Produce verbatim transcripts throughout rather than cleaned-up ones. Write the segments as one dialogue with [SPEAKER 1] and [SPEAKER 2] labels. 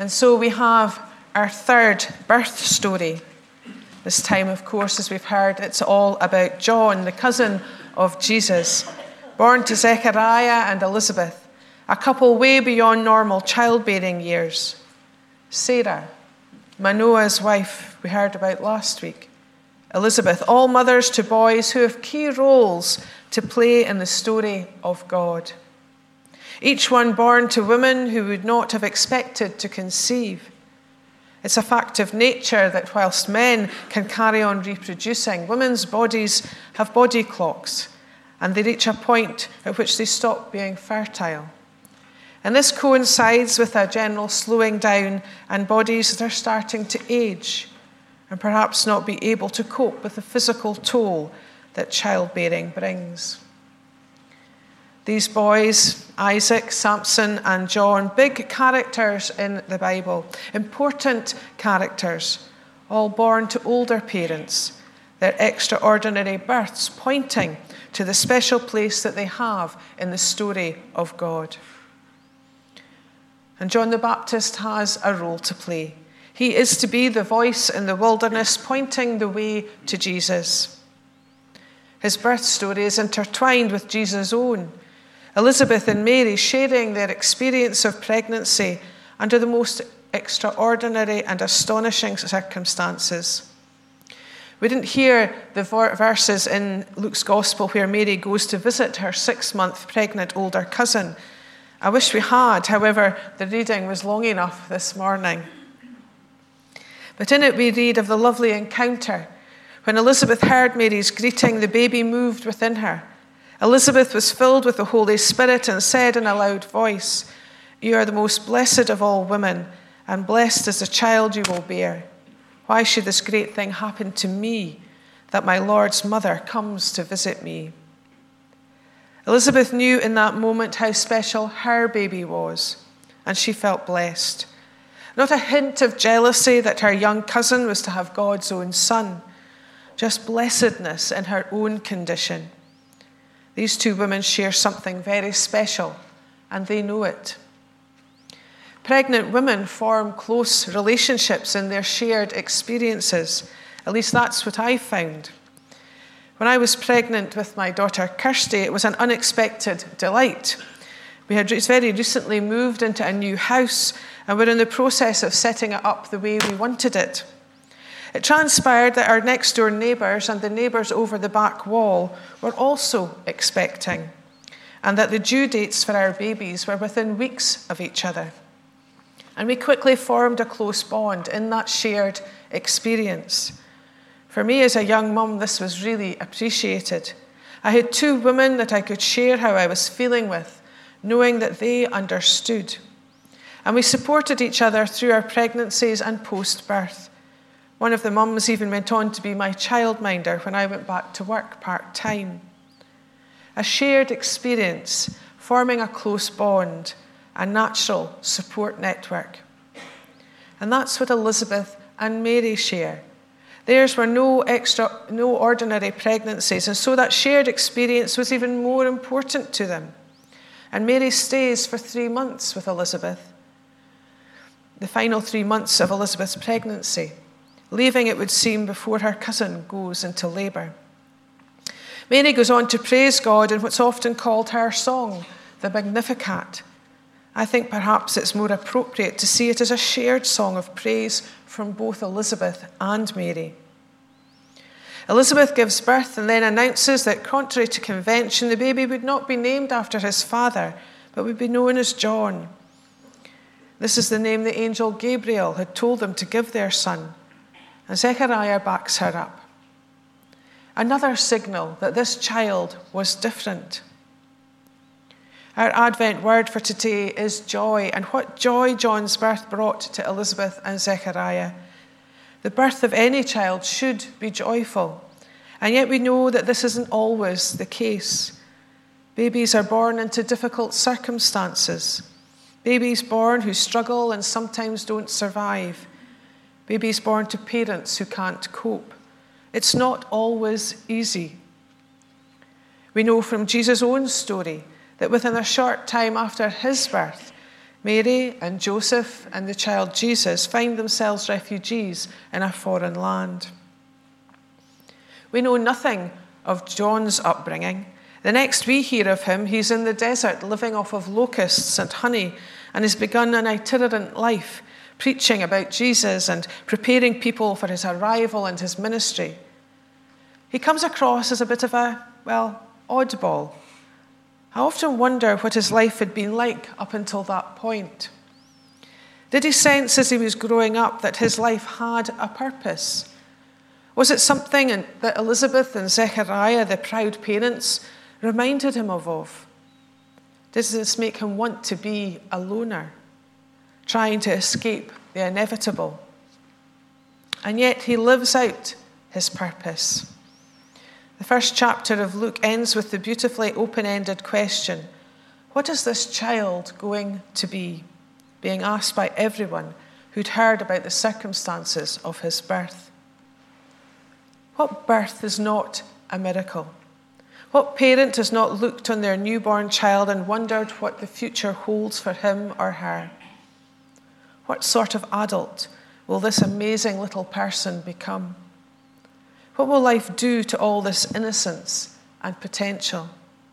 [SPEAKER 1] And so we have our third birth story. This time, of course, as we've heard, it's all about John, the cousin of Jesus, born to Zechariah and Elizabeth, a couple way beyond normal childbearing years. Sarah, Manoah's wife, we heard about last week. Elizabeth, all mothers to boys who have key roles to play in the story of God. Each one born to women who would not have expected to conceive. It's a fact of nature that whilst men can carry on reproducing, women's bodies have body clocks, and they reach a point at which they stop being fertile. And this coincides with a general slowing down and bodies that are starting to age and perhaps not be able to cope with the physical toll that childbearing brings. These boys, Isaac, Samson, and John, big characters in the Bible, important characters, all born to older parents, their extraordinary births pointing to the special place that they have in the story of God. And John the Baptist has a role to play. He is to be the voice in the wilderness pointing the way to Jesus. His birth story is intertwined with Jesus' own. Elizabeth and Mary sharing their experience of pregnancy under the most extraordinary and astonishing circumstances. We didn't hear the verses in Luke's Gospel where Mary goes to visit her six-month pregnant older cousin. I wish we had, however, the reading was long enough this morning. But in it we read of the lovely encounter. When Elizabeth heard Mary's greeting, the baby moved within her. Elizabeth was filled with the Holy Spirit and said in a loud voice, "You are the most blessed of all women, and blessed is the child you will bear. Why should this great thing happen to me, that my Lord's mother comes to visit me?" Elizabeth knew in that moment how special her baby was, and she felt blessed. Not a hint of jealousy that her young cousin was to have God's own son, just blessedness in her own condition. These two women share something very special, and they know it. Pregnant women form close relationships in their shared experiences. At least that's what I found. When I was pregnant with my daughter Kirsty, it was an unexpected delight. We had very recently moved into a new house, and we're in the process of setting it up the way we wanted it. It transpired that our next-door neighbours and the neighbours over the back wall were also expecting, and that the due dates for our babies were within weeks of each other. And we quickly formed a close bond in that shared experience. For me as a young mum, this was really appreciated. I had two women that I could share how I was feeling with, knowing that they understood. And we supported each other through our pregnancies and post-birth. One of the mums even went on to be my childminder when I went back to work part-time. A shared experience, forming a close bond, a natural support network. And that's what Elizabeth and Mary share. Theirs were no extra, no ordinary pregnancies, and so that shared experience was even more important to them. And Mary stays for three months with Elizabeth, the final three months of Elizabeth's pregnancy, leaving, it would seem, before her cousin goes into labour. Mary goes on to praise God in what's often called her song, the Magnificat. I think perhaps it's more appropriate to see it as a shared song of praise from both Elizabeth and Mary. Elizabeth gives birth and then announces that, contrary to convention, the baby would not be named after his father, but would be known as John. This is the name the angel Gabriel had told them to give their son. And Zechariah backs her up. Another signal that this child was different. Our Advent word for today is joy, and what joy John's birth brought to Elizabeth and Zechariah. The birth of any child should be joyful, and yet we know that this isn't always the case. Babies are born into difficult circumstances. Babies born who struggle and sometimes don't survive. Babies born to parents who can't cope. It's not always easy. We know from Jesus' own story that within a short time after his birth, Mary and Joseph and the child Jesus find themselves refugees in a foreign land. We know nothing of John's upbringing. The next we hear of him, he's in the desert living off of locusts and honey, and has begun an itinerant life, preaching about Jesus and preparing people for his arrival and his ministry. He comes across as a bit of a, well, oddball. I often wonder what his life had been like up until that point. Did he sense as he was growing up that his life had a purpose? Was it something that Elizabeth and Zechariah, the proud parents, reminded him of? of? Does this make him want to be a loner, trying to escape the inevitable? And yet he lives out his purpose. The first chapter of Luke ends with the beautifully open-ended question, what is this child going to be? Being asked by everyone who'd heard about the circumstances of his birth. What birth is not a miracle? What parent has not looked on their newborn child and wondered what the future holds for him or her? What sort of adult will this amazing little person become? What will life do to all this innocence and potential?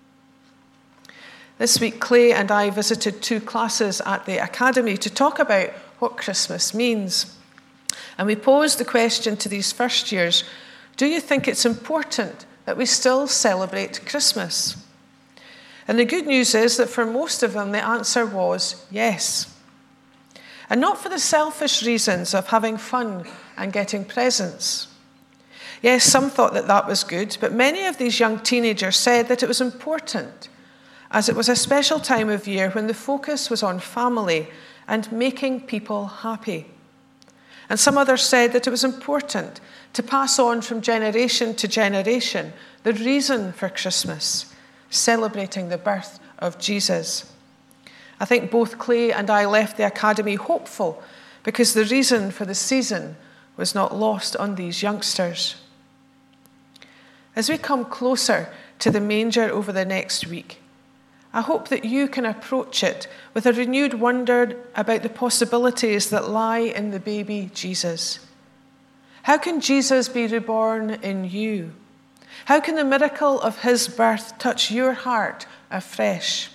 [SPEAKER 1] This week, Clay and I visited two classes at the Academy to talk about what Christmas means. And we posed the question to these first years, do you think it's important that we still celebrate Christmas? And the good news is that for most of them, the answer was yes. And not for the selfish reasons of having fun and getting presents. Yes, some thought that that was good, but many of these young teenagers said that it was important, as it was a special time of year when the focus was on family and making people happy. And some others said that it was important to pass on from generation to generation the reason for Christmas, celebrating the birth of Jesus. I think both Clay and I left the Academy hopeful because the reason for the season was not lost on these youngsters. As we come closer to the manger over the next week, I hope that you can approach it with a renewed wonder about the possibilities that lie in the baby Jesus. How can Jesus be reborn in you? How can the miracle of his birth touch your heart afresh?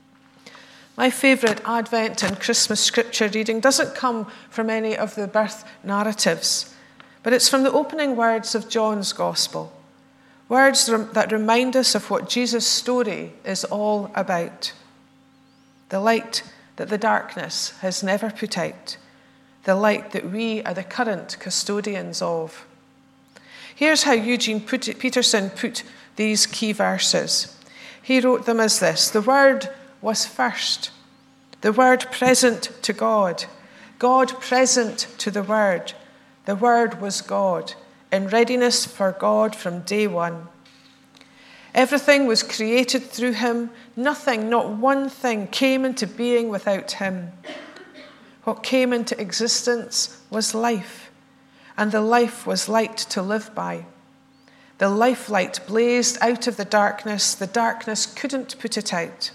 [SPEAKER 1] My favourite Advent and Christmas scripture reading doesn't come from any of the birth narratives, but it's from the opening words of John's Gospel. Words that remind us of what Jesus' story is all about. The light that the darkness has never put out. The light that we are the current custodians of. Here's how Eugene Peterson put these key verses. He wrote them as this: the Word was first. The Word present to God. God present to the Word. The Word was God, in readiness for God from day one. Everything was created through him. Nothing, not one thing, came into being without him. What came into existence was life, and the life was light to live by. The life light blazed out of the darkness. The darkness couldn't put it out.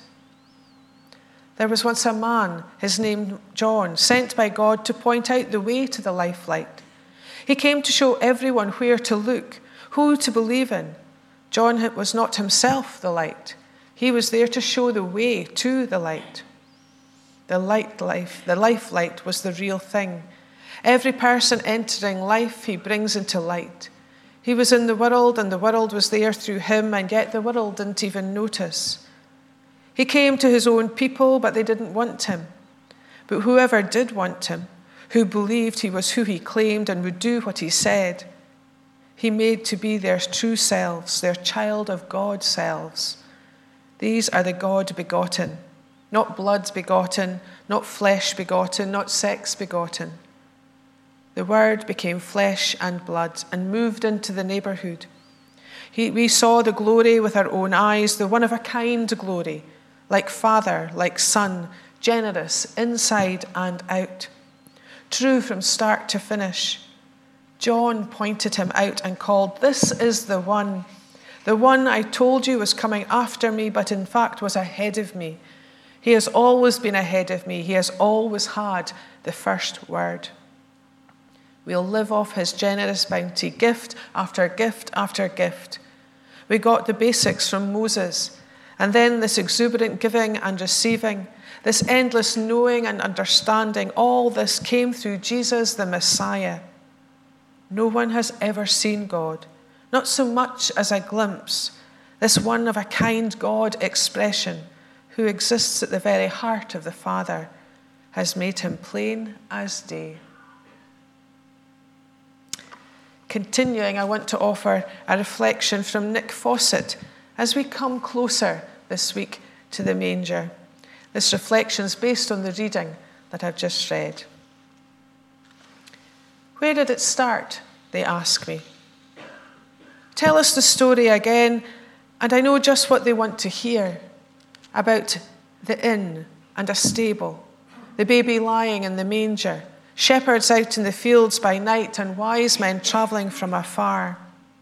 [SPEAKER 1] There was once a man, his name John, sent by God to point out the way to the life light. He came to show everyone where to look, who to believe in. John was not himself the light. He was there to show the way to the light. The light life, the life light was the real thing. Every person entering life, he brings into light. He was in the world, and the world was there through him, and yet the world didn't even notice. He came to his own people, but they didn't want him. But whoever did want him, who believed he was who he claimed and would do what he said, he made to be their true selves, their child of God selves. These are the God begotten, not blood begotten, not flesh begotten, not sex begotten. The Word became flesh and blood and moved into the neighbourhood. He, we saw the glory with our own eyes, the one-of-a-kind glory, like Father, like Son, generous inside and out. True from start to finish. John pointed him out and called, "This is the one, the one I told you was coming after me, but in fact was ahead of me. He has always been ahead of me. He has always had the first word. We'll live off his generous bounty, gift after gift after gift. We got the basics from Moses, and then this exuberant giving and receiving, this endless knowing and understanding, all this came through Jesus the Messiah. No one has ever seen God, not so much as a glimpse, this one-of-a-kind God expression who exists at the very heart of the Father has made him plain as day. Continuing, I want to offer a reflection from Nick Fawcett as we come closer this week to the manger. This reflection is based on the reading that I've just read. Where did it start? They ask me. Tell us the story again, and I know just what they want to hear about the inn and a stable, the baby lying in the manger, shepherds out in the fields by night, and wise men travelling from afar.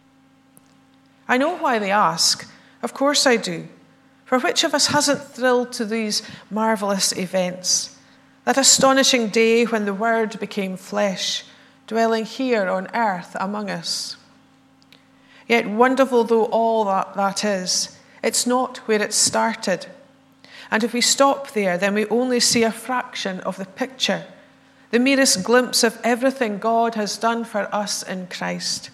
[SPEAKER 1] I know why they ask. Of course I do. For which of us hasn't thrilled to these marvellous events? That astonishing day when the Word became flesh, dwelling here on earth among us. Yet wonderful though all that, that is, it's not where it started. And if we stop there, then we only see a fraction of the picture, the merest glimpse of everything God has done for us in Christ.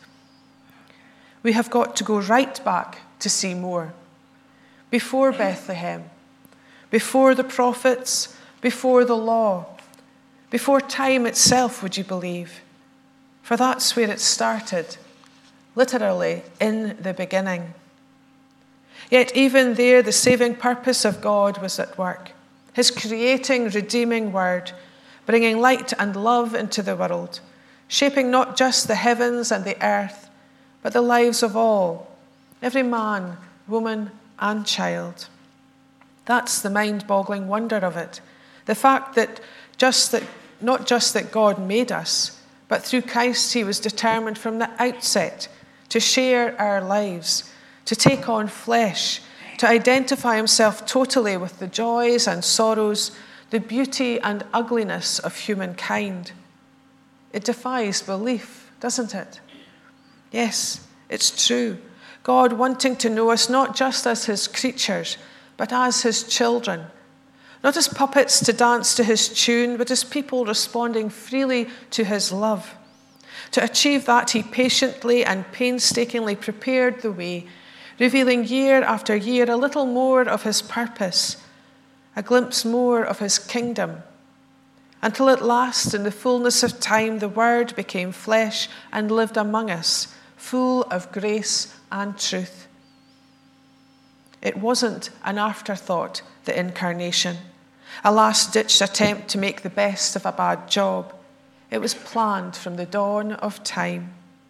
[SPEAKER 1] We have got to go right back to see more. Before Bethlehem, before the prophets, before the law, before time itself, would you believe? For that's where it started, literally in the beginning. Yet even there, the saving purpose of God was at work. His creating, redeeming word, bringing light and love into the world, shaping not just the heavens and the earth, but the lives of all, every man, woman, and child. That's the mind-boggling wonder of it. The fact that just that, not just that God made us, but through Christ he was determined from the outset to share our lives, to take on flesh, to identify himself totally with the joys and sorrows, the beauty and ugliness of humankind. It defies belief, doesn't it? Yes, it's true. God wanting to know us not just as his creatures, but as his children. Not as puppets to dance to his tune, but as people responding freely to his love. To achieve that, he patiently and painstakingly prepared the way, revealing year after year a little more of his purpose, a glimpse more of his kingdom, until at last, in the fullness of time, the Word became flesh and lived among us, full of grace and truth. It wasn't an afterthought, the incarnation, a last-ditch attempt to make the best of a bad job. It was planned from the dawn of time.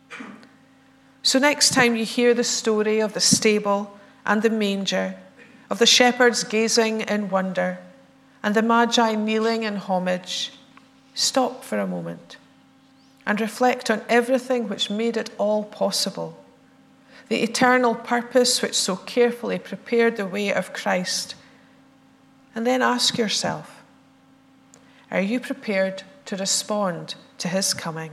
[SPEAKER 1] So next time you hear the story of the stable and the manger, of the shepherds gazing in wonder, and the magi kneeling in homage, stop for a moment and reflect on everything which made it all possible, the eternal purpose which so carefully prepared the way of Christ. And then ask yourself, are you prepared to respond to his coming?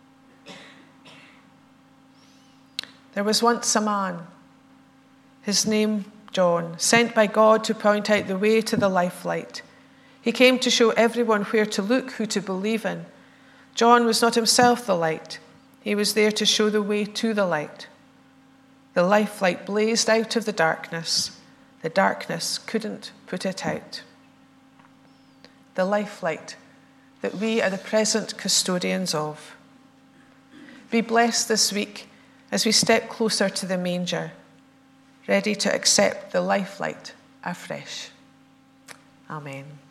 [SPEAKER 1] There was once a man, his name John, sent by God to point out the way to the life light. He came to show everyone where to look, who to believe in. John was not himself the light. He was there to show the way to the light. The life light blazed out of the darkness. The darkness couldn't put it out. The life light that we are the present custodians of. Be blessed this week as we step closer to the manger, ready to accept the life light afresh. Amen.